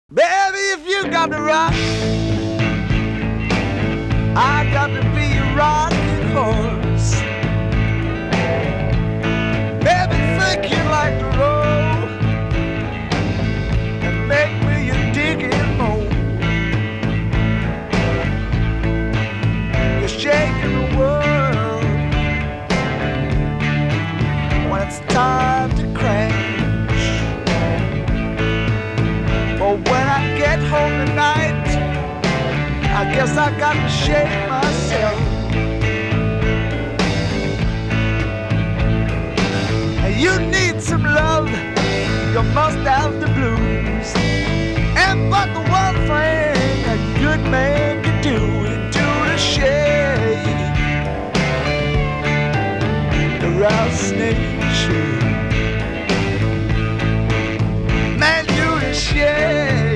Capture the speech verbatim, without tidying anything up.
Baby, if you got to rock, I got to be a rocking horse. Baby, think you like to roll and make me your digging hole. You're shaking the world when it's time to crash. But when I get home tonight, I guess I got to shake myself. And you need some love, you must have the blues.